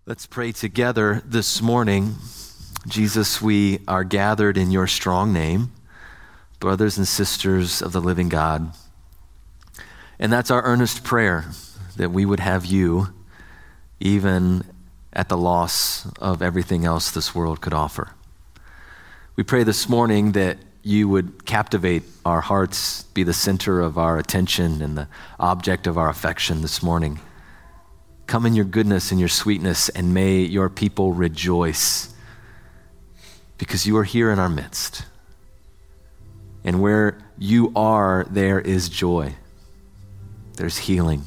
Let's pray together this morning. Jesus, we are gathered in your strong name, brothers and sisters of the living God. And that's our earnest prayer, that we would have you even at the loss of everything else this world could offer. We pray this morning that you would captivate our hearts, be the center of our attention and the object of our affection this morning. Come in your goodness and your sweetness, and may your people rejoice because you are here in our midst. And where you are, there is joy. There's healing.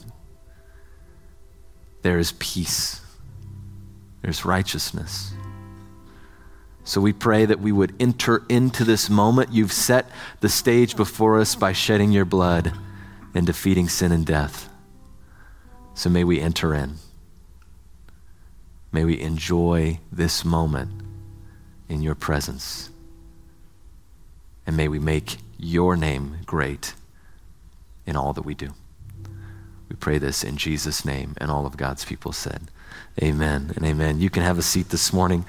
There is peace. There's righteousness. So we pray that we would enter into this moment. You've set the stage before us by shedding your blood and defeating sin and death. So may we enter in. May we enjoy this moment in your presence. And may we make your name great in all that we do. We pray this in Jesus' name, and all of God's people said, amen and amen. You can have a seat this morning.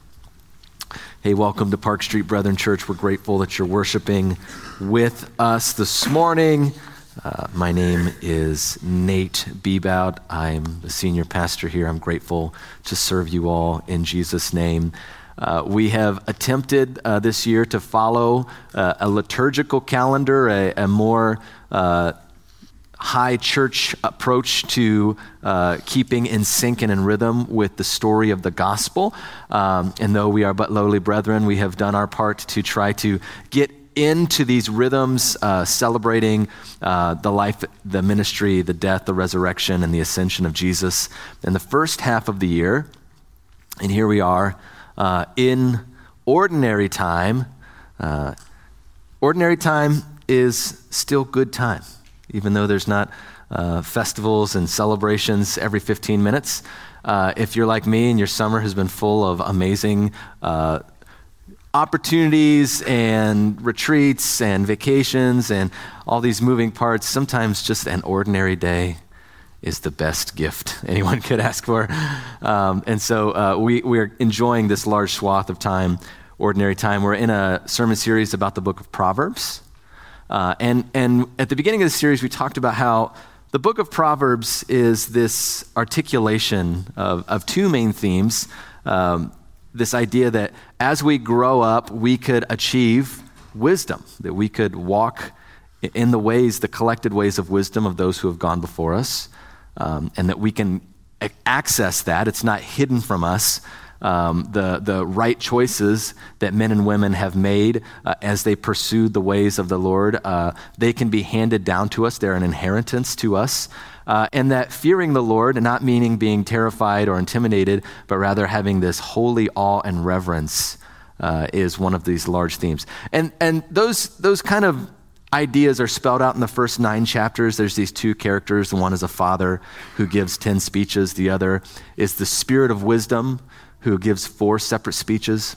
Hey, welcome to Park Street Brethren Church. We're grateful that you're worshiping with us this morning. My name is Nate Bebout. I'm the senior pastor here. I'm grateful to serve you all in Jesus' name. We have attempted this year to follow a liturgical calendar, a more high church approach to keeping in sync and in rhythm with the story of the gospel. And though we are but lowly brethren, we have done our part to try to get into these rhythms, celebrating the life, the ministry, the death, the resurrection, and the ascension of Jesus in the first half of the year. And here we are in ordinary time. Ordinary time is still good time, even though there's not festivals and celebrations every 15 minutes. If you're like me and your summer has been full of amazing opportunities and retreats and vacations and all these moving parts, sometimes just an ordinary day is the best gift anyone could ask for. And so we're enjoying this large swath of time, ordinary time. We're in a sermon series about the book of Proverbs. And at the beginning of the series, we talked about how the book of Proverbs is this articulation of two main themes. This idea that as we grow up, we could achieve wisdom, that we could walk in the ways, the collected ways of wisdom of those who have gone before us, and that we can access that. It's not hidden from us. The right choices that men and women have made as they pursued the ways of the Lord, they can be handed down to us. They're an inheritance to us. And that fearing the Lord, not meaning being terrified or intimidated, but rather having this holy awe and reverence is one of these large themes. And those kind of ideas are spelled out in the first 9 chapters. There's these two characters. The one is a father who gives 10 speeches. The other is the spirit of wisdom who gives 4 separate speeches.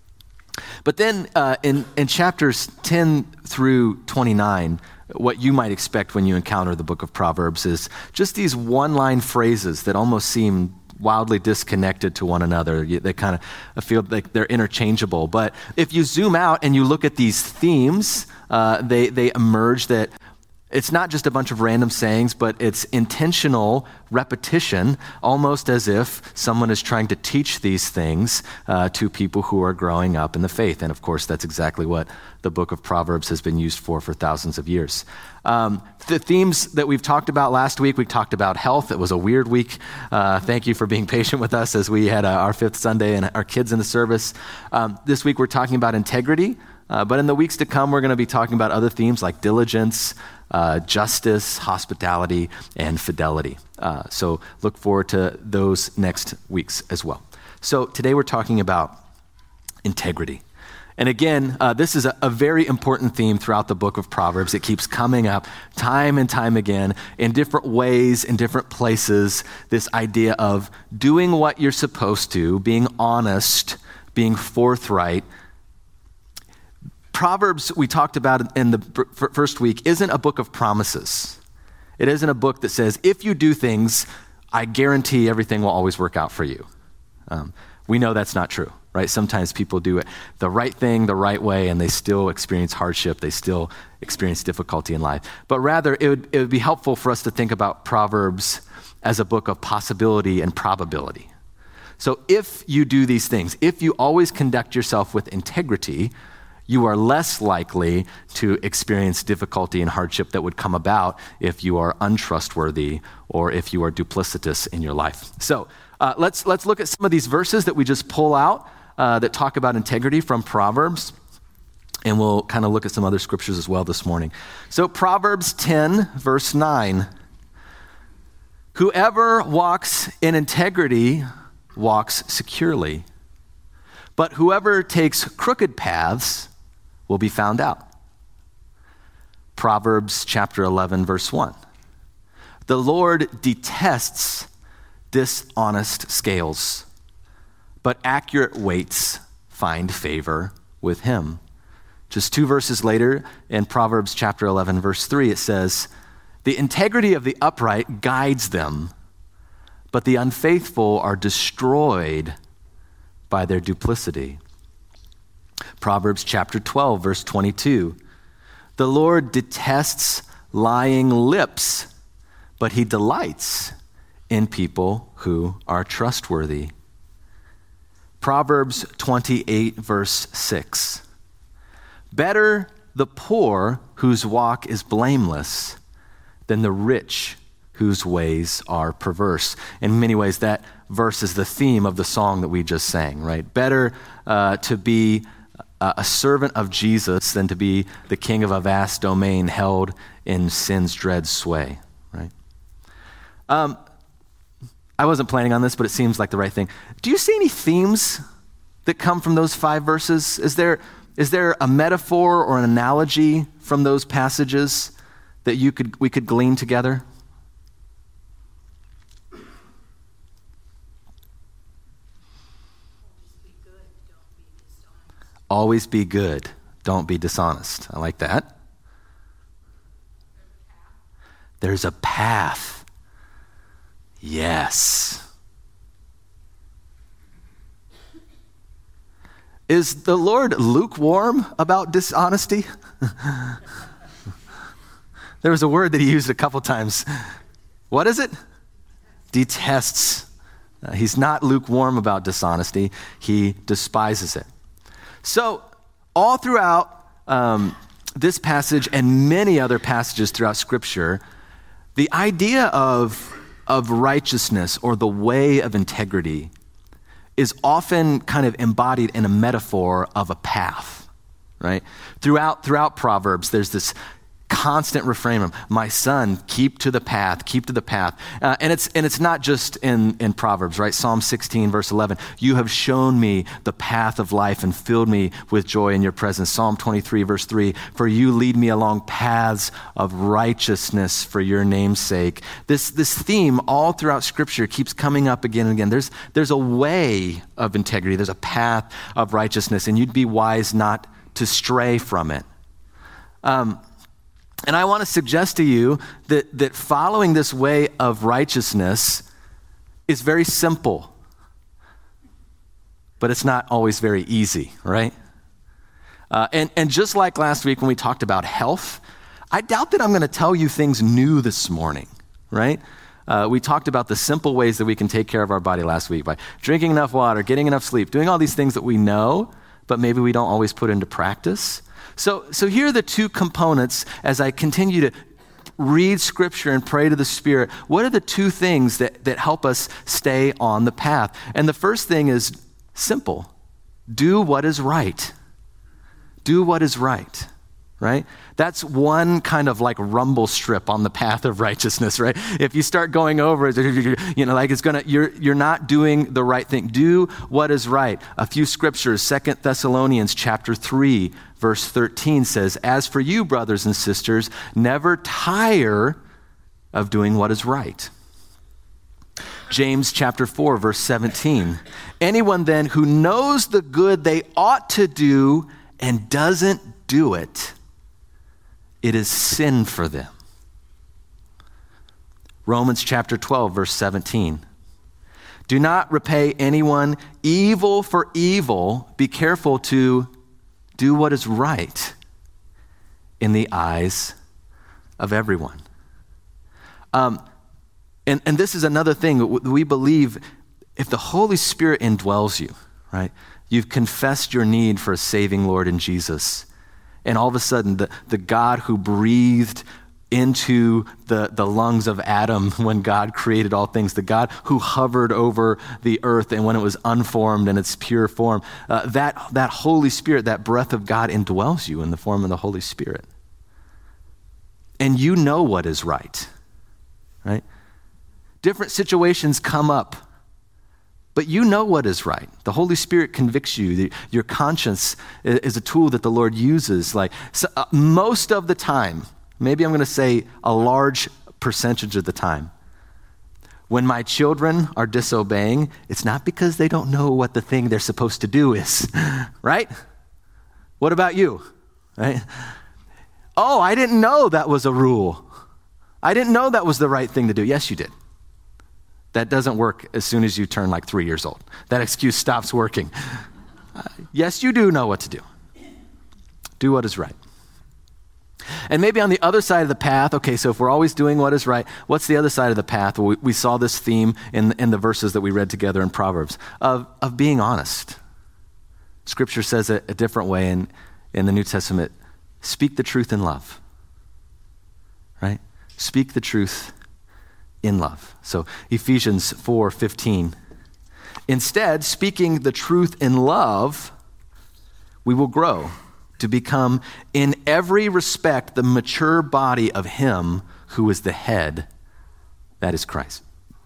But then in chapters 10 through 29, what you might expect when you encounter the book of Proverbs is just these one-line phrases that almost seem wildly disconnected to one another. They kind of feel like they're interchangeable. But if you zoom out and you look at these themes, they emerge that it's not just a bunch of random sayings, but it's intentional repetition, almost as if someone is trying to teach these things to people who are growing up in the faith. And of course, that's exactly what the book of Proverbs has been used for thousands of years. The themes that we've talked about last week, we talked about health. It was a weird week. Thank you for being patient with us as we had our 5th Sunday and our kids in the service. This week, we're talking about integrity. But in the weeks to come, we're going to be talking about other themes like diligence, justice, hospitality, and fidelity. So look forward to those next weeks as well. So today we're talking about integrity. And again, this is a very important theme throughout the book of Proverbs. It keeps coming up time and time again in different ways, in different places, this idea of doing what you're supposed to, being honest, being forthright. Proverbs, we talked about in the first week, isn't a book of promises. It isn't a book that says, if you do things, I guarantee everything will always work out for you. We know that's not true, right? Sometimes people do it the right thing, the right way, and they still experience hardship. They still experience difficulty in life. But rather, it would be helpful for us to think about Proverbs as a book of possibility and probability. So if you do these things, if you always conduct yourself with integrity, you are less likely to experience difficulty and hardship that would come about if you are untrustworthy or if you are duplicitous in your life. So let's look at some of these verses that we just pull out that talk about integrity from Proverbs, and we'll kind of look at some other scriptures as well this morning. So Proverbs 10, verse 9. Whoever walks in integrity walks securely, but whoever takes crooked paths will be found out. Proverbs chapter 11, verse 1. The Lord detests dishonest scales, but accurate weights find favor with him. Just 2 verses later, in Proverbs chapter 11, verse 3, it says, the integrity of the upright guides them, but the unfaithful are destroyed by their duplicity. Proverbs chapter 12, verse 22. The Lord detests lying lips, but he delights in people who are trustworthy. Proverbs 28, verse 6. Better the poor whose walk is blameless than the rich whose ways are perverse. In many ways, that verse is the theme of the song that we just sang, right? Better to be a servant of Jesus than to be the king of a vast domain held in sin's dread sway, right? I wasn't planning on this, but it seems like the right thing. Do you see any themes that come from those 5 verses? Is there a metaphor or an analogy from those passages that we could glean together? Always be good, don't be dishonest. I like that. There's a path. Yes. Is the Lord lukewarm about dishonesty? There was a word that he used a couple times. What is it? Detests. He's not lukewarm about dishonesty. He despises it. So all throughout this passage and many other passages throughout Scripture, the idea of righteousness or the way of integrity is often kind of embodied in a metaphor of a path, right? Throughout Proverbs, there's this constant refrain of, my son, keep to the path. And it's not just in Proverbs, right? Psalm 16, verse 11, you have shown me the path of life and filled me with joy in your presence. Psalm 23, verse 3, for you lead me along paths of righteousness for your name's sake. This theme all throughout Scripture keeps coming up again and again. There's a way of integrity. There's a path of righteousness, and you'd be wise not to stray from it. And I want to suggest to you that following this way of righteousness is very simple, but it's not always very easy, right? And just like last week when we talked about health, I doubt that I'm going to tell you things new this morning, right? We talked about the simple ways that we can take care of our body last week by drinking enough water, getting enough sleep, doing all these things that we know, but maybe we don't always put into practice. So here are the 2 components as I continue to read Scripture and pray to the Spirit. What are the 2 things that help us stay on the path? And the first thing is simple. Do what is right. Do what is right, right? That's one kind of like rumble strip on the path of righteousness, right? If you start going over it, you're not doing the right thing. Do what is right. A few scriptures, 2 Thessalonians chapter 3, verse 13 says, as for you, brothers and sisters, never tire of doing what is right. James chapter 4, verse 17. Anyone then who knows the good they ought to do and doesn't do it, it is sin for them. Romans chapter 12, verse 17. Do not repay anyone evil for evil. Be careful to do what is right in the eyes of everyone. And this is another thing. We believe if the Holy Spirit indwells you, right? You've confessed your need for a saving Lord in Jesus. And all of a sudden, the God who breathed into the lungs of Adam when God created all things, the God who hovered over the earth and when it was unformed in its pure form, that Holy Spirit, that breath of God indwells you in the form of the Holy Spirit. And you know what is right? Different situations come up, but you know what is right. The Holy Spirit convicts you. Your conscience is a tool that the Lord uses. Most of the time, maybe I'm going to say a large percentage of the time, when my children are disobeying, it's not because they don't know what the thing they're supposed to do is, right? What about you, right? Oh, I didn't know that was a rule. I didn't know that was the right thing to do. Yes, you did. That doesn't work as soon as you turn like 3 years old. That excuse stops working. Yes, you do know what to do. Do what is right. And maybe on the other side of the path, okay, so if we're always doing what is right, what's the other side of the path? Well, we saw this theme in the verses that we read together in Proverbs of being honest. Scripture says it a different way in the New Testament. Speak the truth in love, right? Speak the truth in love. So Ephesians 4:15. Instead, speaking the truth in love, we will grow to become in every respect the mature body of him who is the head, that is Christ.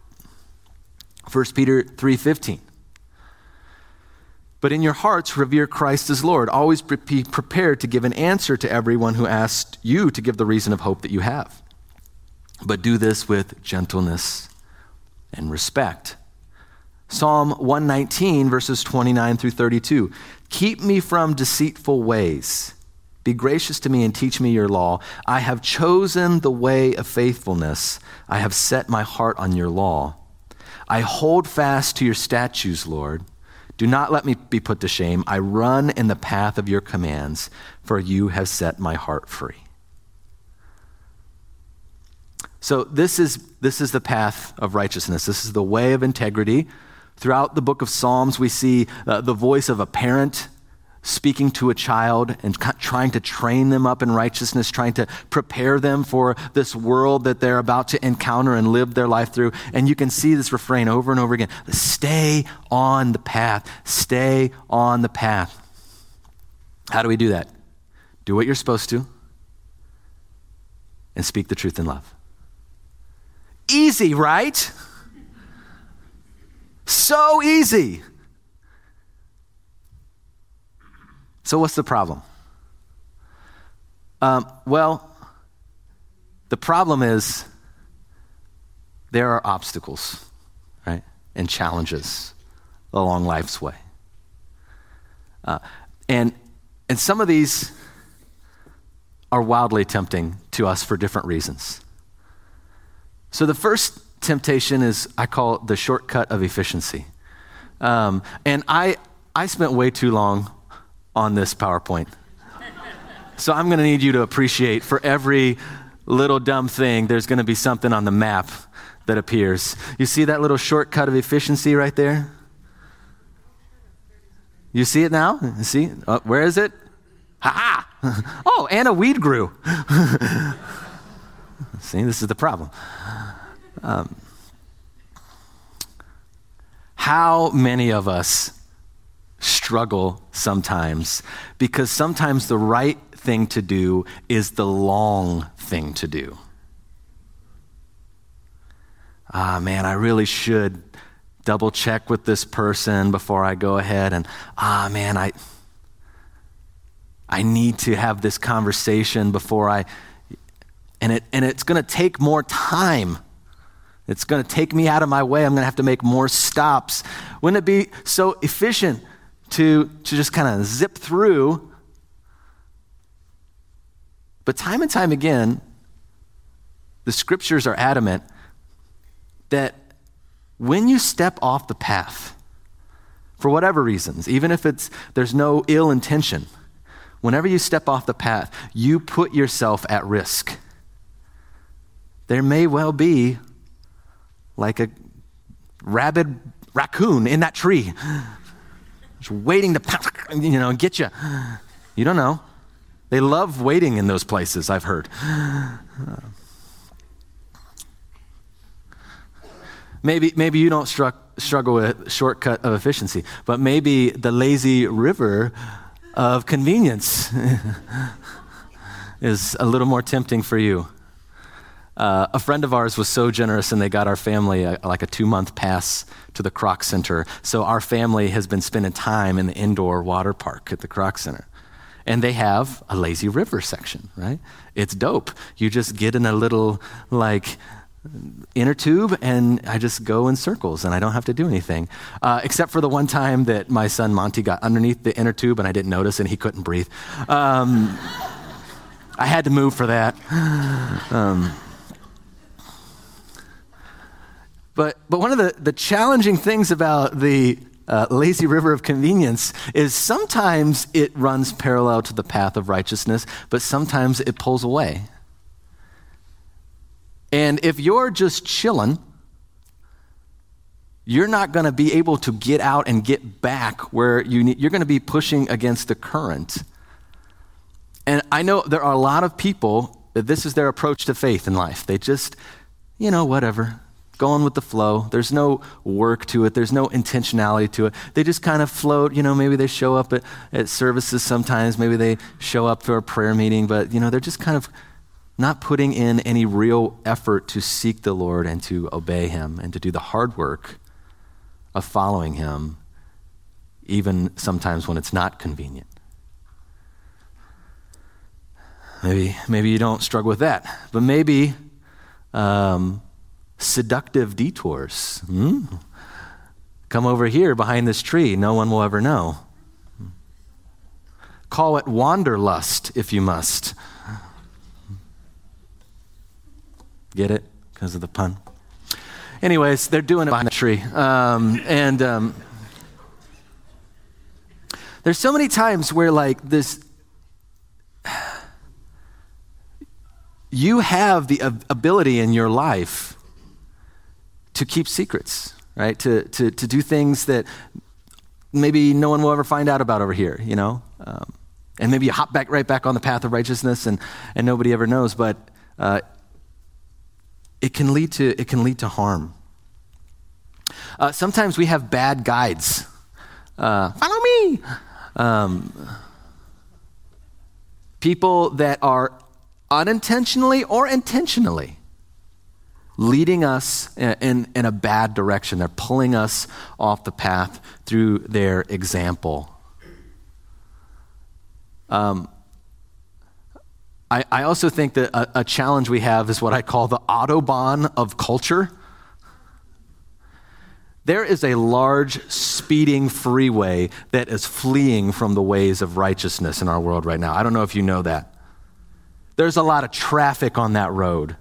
1 Peter 3:15. But in your hearts, revere Christ as Lord. Always be prepared to give an answer to everyone who asks you to give the reason of hope that you have. But do this with gentleness and respect. Psalm 119, verses 29 through 32. Keep me from deceitful ways. Be gracious to me and teach me your law. I have chosen the way of faithfulness. I have set my heart on your law. I hold fast to your statutes, Lord. Do not let me be put to shame. I run in the path of your commands, for you have set my heart free. So this is the path of righteousness. This is the way of integrity. Throughout the book of Psalms, we see the voice of a parent speaking to a child and trying to train them up in righteousness, trying to prepare them for this world that they're about to encounter and live their life through. And you can see this refrain over and over again. Stay on the path. Stay on the path. How do we do that? Do what you're supposed to and speak the truth in love. Easy, right? So easy. So what's the problem? Well, the problem is there are obstacles, right? And challenges along life's way. And some of these are wildly tempting to us for different reasons. So the first temptation is, I call it the shortcut of efficiency. And I spent way too long on this PowerPoint. So I'm going to need you to appreciate for every little dumb thing, there's going to be something on the map that appears. You see that little shortcut of efficiency right there? You see it now? You see? Where is it? Ha-ha! Oh, and a weed grew. See, this is the problem. How many of us struggle sometimes because sometimes the right thing to do is the long thing to do. Man, I really should double check with this person before I go ahead and man, I need to have this conversation before and it's going to take more time. It's going to take me out of my way. I'm going to have to make more stops. Wouldn't it be so efficient to just kind of zip through? But time and time again, the scriptures are adamant that when you step off the path, for whatever reasons, even if there's no ill intention, whenever you step off the path, you put yourself at risk. There may well be like a rabid raccoon in that tree, just waiting to get you. You don't know. They love waiting in those places, I've heard. Maybe you don't struggle with shortcut of efficiency, but maybe the lazy river of convenience is a little more tempting for you. A friend of ours was so generous, and they got our family like a 2-month pass to the Kroc Center. So our family has been spending time in the indoor water park at the Kroc Center. And they have a lazy river section, right? It's dope. You just get in a little inner tube, and I just go in circles, and I don't have to do anything. Except for the one time that my son Monty got underneath the inner tube, and I didn't notice, and he couldn't breathe. I had to move for that. But one of the challenging things about the lazy river of convenience is sometimes it runs parallel to the path of righteousness, but sometimes it pulls away. And if you're just chilling, you're not going to be able to get out and get back where you're going to be pushing against the current. And I know there are a lot of people that this is their approach to faith in life. They just, whatever, going with the flow. There's no work to it. There's no intentionality to it. They just kind of float. Maybe they show up at services sometimes. Maybe they show up for a prayer meeting, but, they're just kind of not putting in any real effort to seek the Lord and to obey him and to do the hard work of following him, even sometimes when it's not convenient. Maybe you don't struggle with that, but maybe seductive detours. Come over here behind this tree. No one will ever know. Call it wanderlust if you must. Get it? Because of the pun. Anyways, they're doing it behind the tree. There's so many times where this, you have the ability in your life to keep secrets, right? To do things that maybe no one will ever find out about over here, and maybe you hop right back on the path of righteousness and nobody ever knows, but it can lead to harm. Sometimes we have bad guides. Follow me. People that are unintentionally or intentionally leading us in a bad direction. They're pulling us off the path through their example. I also think that a challenge we have is what I call the Autobahn of culture. There is a large speeding freeway that is fleeing from the ways of righteousness in our world right now. I don't know if you know that. There's a lot of traffic on that road.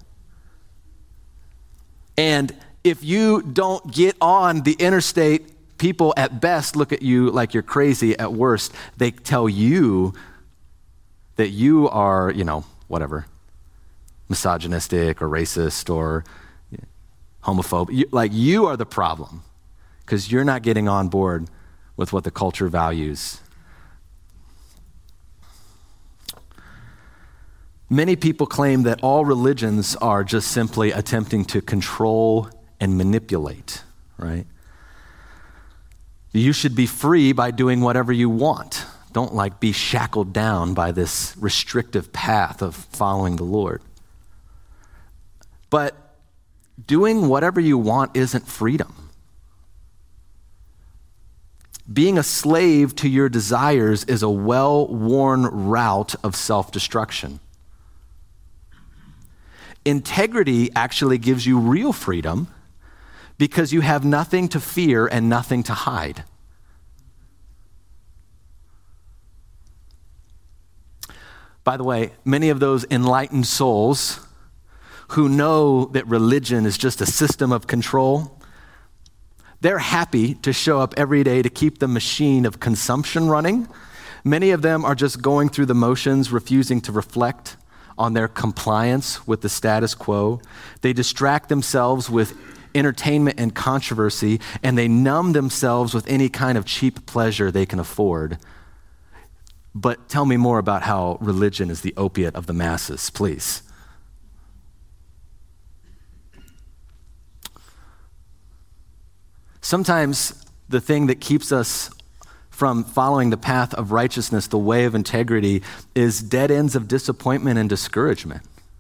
And if you don't get on the interstate, people at best look at you like you're crazy. At worst, they tell you that you are, whatever, misogynistic or racist or homophobic. You are the problem because you're not getting on board with what the culture values. Many people claim that all religions are just simply attempting to control and manipulate, right? You should be free by doing whatever you want. Don't be shackled down by this restrictive path of following the Lord. But doing whatever you want isn't freedom. Being a slave to your desires is a well-worn route of self-destruction. Integrity actually gives you real freedom because you have nothing to fear and nothing to hide. By the way, many of those enlightened souls who know that religion is just a system of control, They're happy to show up every day to keep the machine of consumption running. Many of them are just going through the motions, refusing to reflect on their compliance with the status quo. They distract themselves with entertainment and controversy, and they numb themselves with any kind of cheap pleasure they can afford. But tell me more about how religion is the opiate of the masses, please. Sometimes the thing that keeps us from following the path of righteousness, the way of integrity, is dead ends of disappointment and discouragement.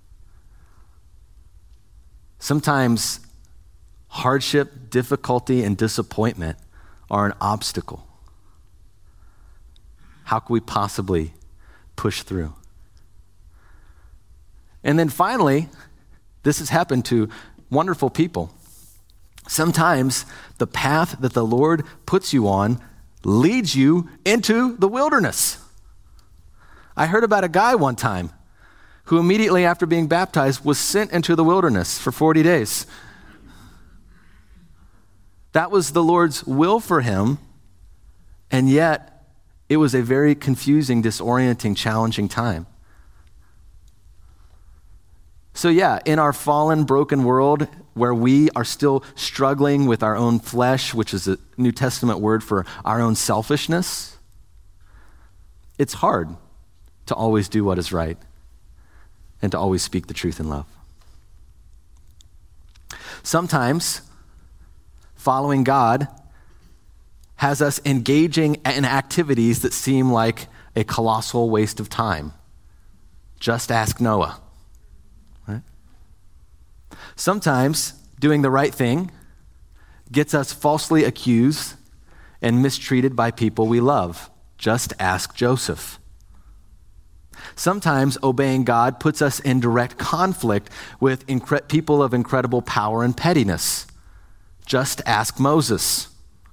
Sometimes hardship, difficulty, and disappointment are an obstacle. How can we possibly push through? And then finally, this has happened to wonderful people. Sometimes the path that the Lord puts you on leads you into the wilderness. I heard about a guy one time who immediately after being baptized was sent into the wilderness for 40 days. That was the Lord's will for him, and yet it was a very confusing, disorienting, challenging time. So yeah, in our fallen, broken world where we are still struggling with our own flesh, which is a New Testament word for our own selfishness, it's hard to always do what is right and to always speak the truth in love. Sometimes following God has us engaging in activities that seem like a colossal waste of time. Just ask Noah. Sometimes doing the right thing gets us falsely accused and mistreated by people we love. Just ask Joseph. Sometimes obeying God puts us in direct conflict with people of incredible power and pettiness. Just ask Moses.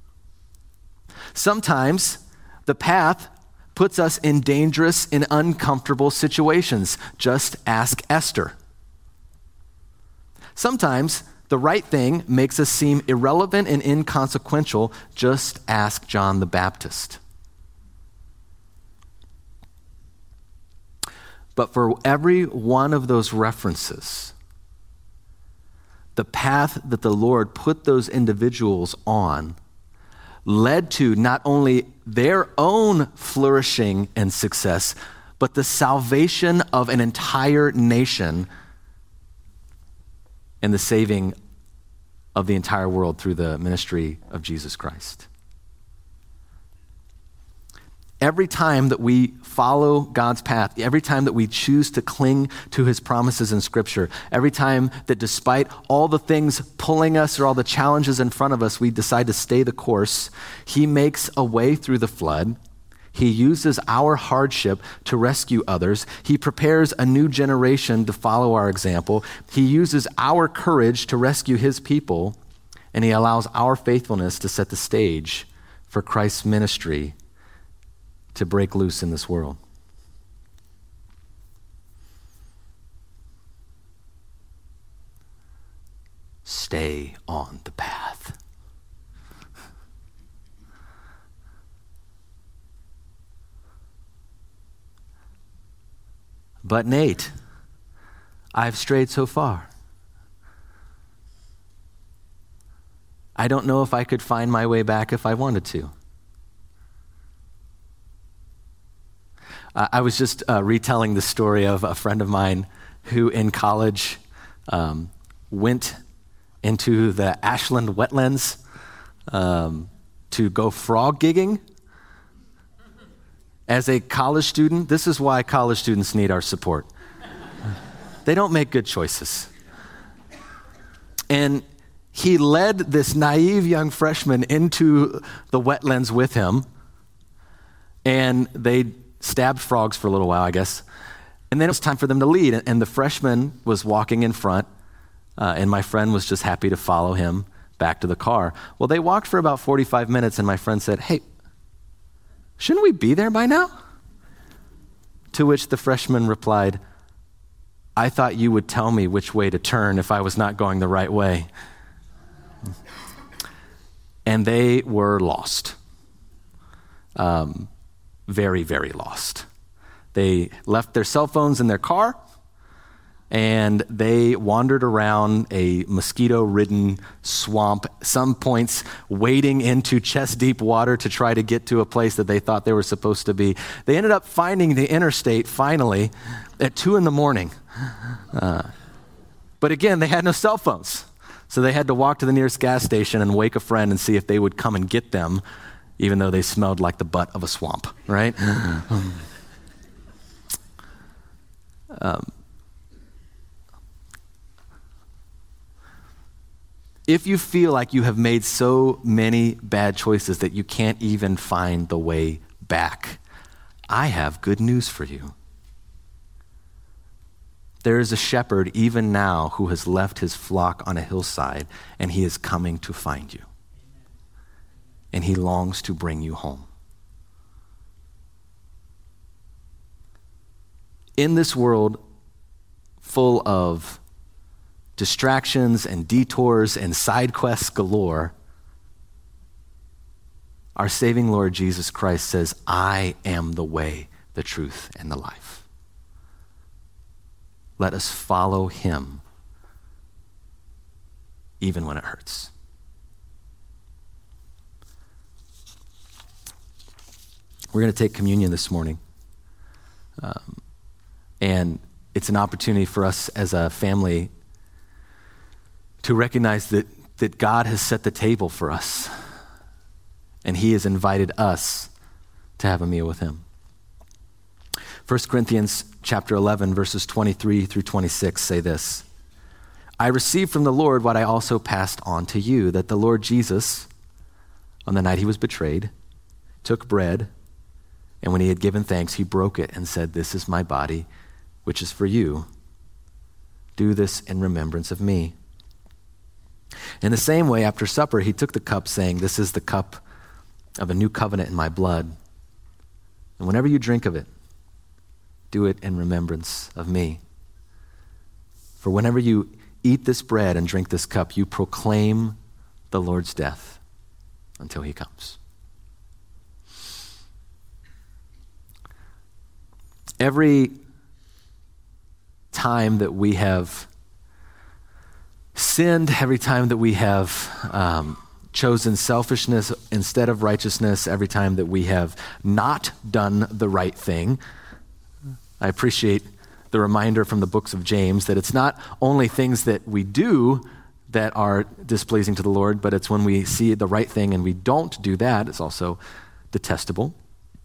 Sometimes the path puts us in dangerous and uncomfortable situations. Just ask Esther. Sometimes the right thing makes us seem irrelevant and inconsequential. Just ask John the Baptist. But for every one of those references, the path that the Lord put those individuals on led to not only their own flourishing and success, but the salvation of an entire nation and the saving of the entire world through the ministry of Jesus Christ. Every time that we follow God's path, every time that we choose to cling to his promises in Scripture, every time that despite all the things pulling us or all the challenges in front of us, we decide to stay the course, he makes a way through the flood. He uses our hardship to rescue others. He prepares a new generation to follow our example. He uses our courage to rescue his people, and he allows our faithfulness to set the stage for Christ's ministry to break loose in this world. Stay on the path. But Nate, I've strayed so far. I don't know if I could find my way back if I wanted to. I was just retelling the story of a friend of mine who in college went into the Ashland wetlands to go frog gigging. As a college student, this is why college students need our support. They don't make good choices. And he led this naive young freshman into the wetlands with him, and they stabbed frogs for a little while, I guess. And then it was time for them to lead, and the freshman was walking in front, and my friend was just happy to follow him back to the car. Well, they walked for about 45 minutes, and my friend said, "Hey, shouldn't we be there by now?" To which the freshman replied, "I thought you would tell me which way to turn if I was not going the right way." and they were lost. Very, very lost. They left their cell phones in their car, and they wandered around a mosquito-ridden swamp, some points wading into chest-deep water to try to get to a place that they thought they were supposed to be. They ended up finding the interstate finally at 2 a.m. But again, they had no cell phones, so they had to walk to the nearest gas station and wake a friend and see if they would come and get them, even though they smelled like the butt of a swamp, right? If you feel like you have made so many bad choices that you can't even find the way back, I have good news for you. There is a shepherd even now who has left his flock on a hillside, and he is coming to find you. And he longs to bring you home. In this world full of distractions and detours and side quests galore, our saving Lord Jesus Christ says, I am the way, the truth, and the life. Let us follow him even when it hurts. We're going to take communion this morning. And it's an opportunity for us as a family to recognize that God has set the table for us, and he has invited us to have a meal with him. 1 Corinthians chapter 11, verses 23 through 26 say this: I received from the Lord what I also passed on to you, that the Lord Jesus, on the night he was betrayed, took bread, and when he had given thanks, he broke it and said, this is my body, which is for you. Do this in remembrance of me. In the same way, after supper, he took the cup, saying, this is the cup of a new covenant in my blood. And whenever you drink of it, do it in remembrance of me. For whenever you eat this bread and drink this cup, you proclaim the Lord's death until he comes. Every time that we have sinned, every time that we have chosen selfishness instead of righteousness, every time that we have not done the right thing, I appreciate the reminder from the books of James that it's not only things that we do that are displeasing to the Lord, but it's when we see the right thing and we don't do that, it's also detestable.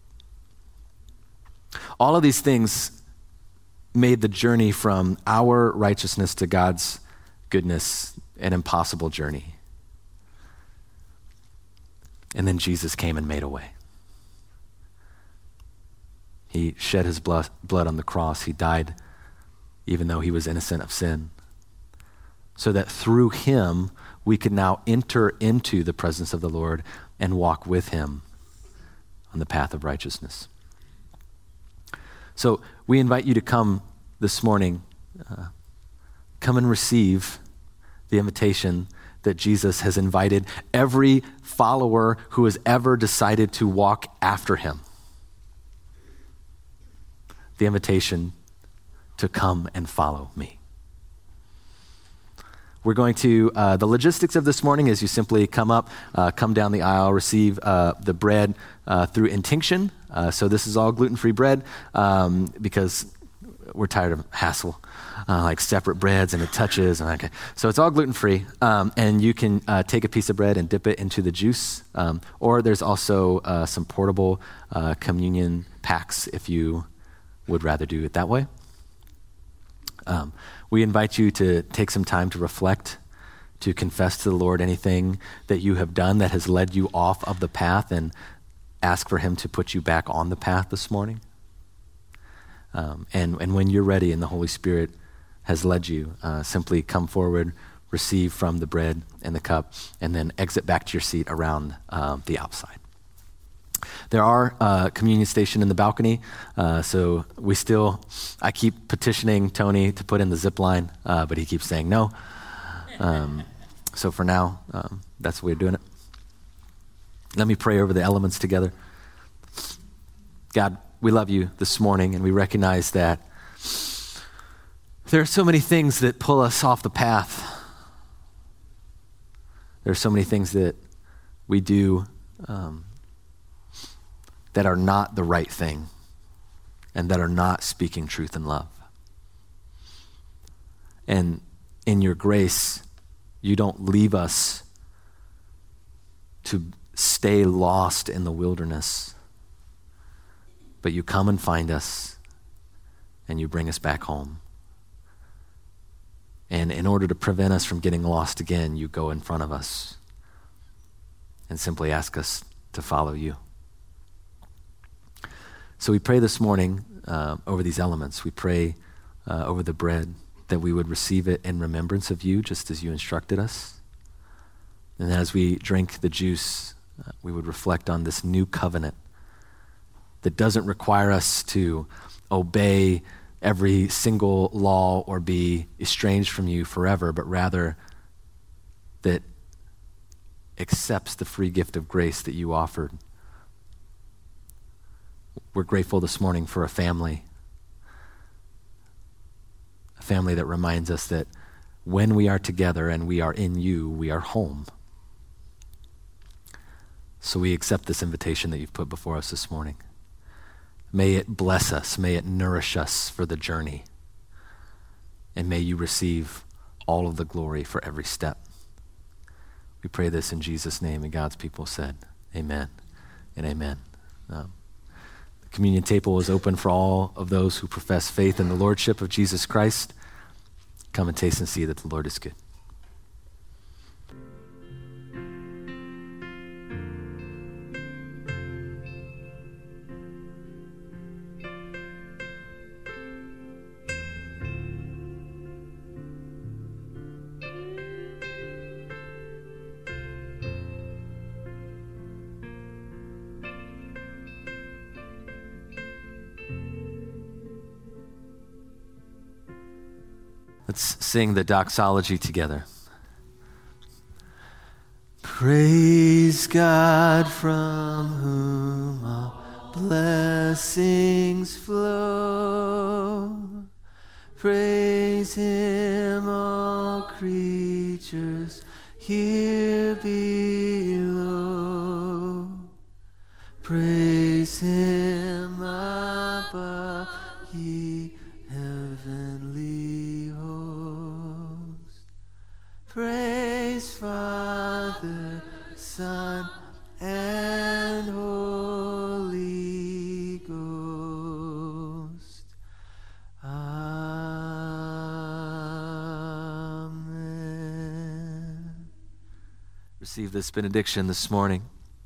All of these things made the journey from our righteousness to God's goodness an impossible journey. And then Jesus came and made a way. He shed his blood on the cross. He died even though he was innocent of sin, so that through him we could now enter into the presence of the Lord and walk with him on the path of righteousness. So we invite you to come this morning, come and receive the invitation that Jesus has invited every follower who has ever decided to walk after him. The invitation to come and follow me. We're going to, the logistics of this morning is you simply come up, come down the aisle, receive the bread through intinction. So this is all gluten-free bread because we're tired of hassle, like separate breads and it touches. And okay. So it's all gluten-free. And you can take a piece of bread and dip it into the juice. Or there's also some portable communion packs if you would rather do it that way. We invite you to take some time to reflect, to confess to the Lord anything that you have done that has led you off of the path, and ask for him to put you back on the path this morning. And when you're ready and the Holy Spirit has led you, simply come forward, receive from the bread and the cup, and then exit back to your seat around the outside. There are communion station in the balcony, so I keep petitioning Tony to put in the zip line, but he keeps saying no. So for now, that's the way we're doing it. Let me pray over the elements together. God, we love you this morning, and we recognize that there are so many things that pull us off the path. There are so many things that we do that are not the right thing and that are not speaking truth and love. And in your grace, you don't leave us to stay lost in the wilderness, but you come and find us and you bring us back home. And in order to prevent us from getting lost again, you go in front of us and simply ask us to follow you. So we pray this morning over these elements. We pray over the bread, that we would receive it in remembrance of you, just as you instructed us. And as we drink the juice, we would reflect on this new covenant that doesn't require us to obey every single law or be estranged from you forever, but rather that accepts the free gift of grace that you offered. We're grateful this morning for a family that reminds us that when we are together and we are in you, we are home. So we accept this invitation that you've put before us this morning. May it bless us. May it nourish us for the journey. And may you receive all of the glory for every step. We pray this in Jesus' name, and God's people said, amen and amen. The communion table is open for all of those who profess faith in the Lordship of Jesus Christ. Come and taste and see that the Lord is good. Let's sing the doxology together. Praise God from whom all blessings flow. Praise him, all creatures here below. Praise him above, ye heavenly hosts. Praise Father, Son, and Holy Ghost. Amen. Receive this benediction this morning.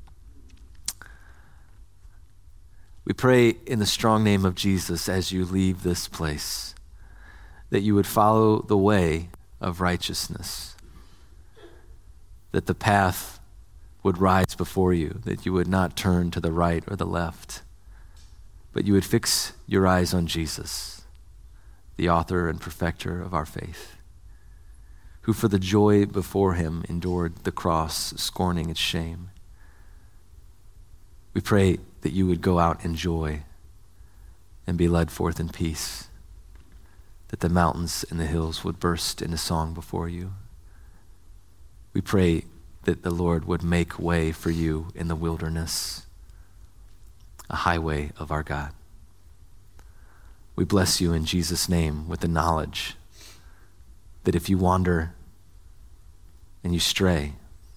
We pray in the strong name of Jesus as you leave this place, that you would follow the way of righteousness, that the path would rise before you, that you would not turn to the right or the left, but you would fix your eyes on Jesus, the author and perfecter of our faith, who for the joy before him endured the cross, scorning its shame. We pray that you would go out in joy and be led forth in peace, that the mountains and the hills would burst into song before you. We pray that the Lord would make way for you in the wilderness, a highway of our God. We bless you in Jesus' name with the knowledge that if you wander and you stray,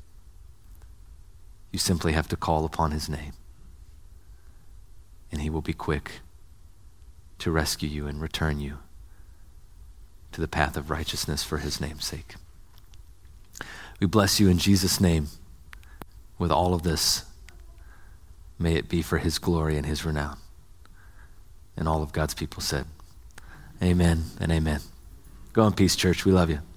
you simply have to call upon his name, and he will be quick to rescue you and return you to the path of righteousness for his name's sake. We bless you in Jesus' name with all of this. May it be for his glory and his renown. And all of God's people said, amen and amen. Go in peace, church. We love you.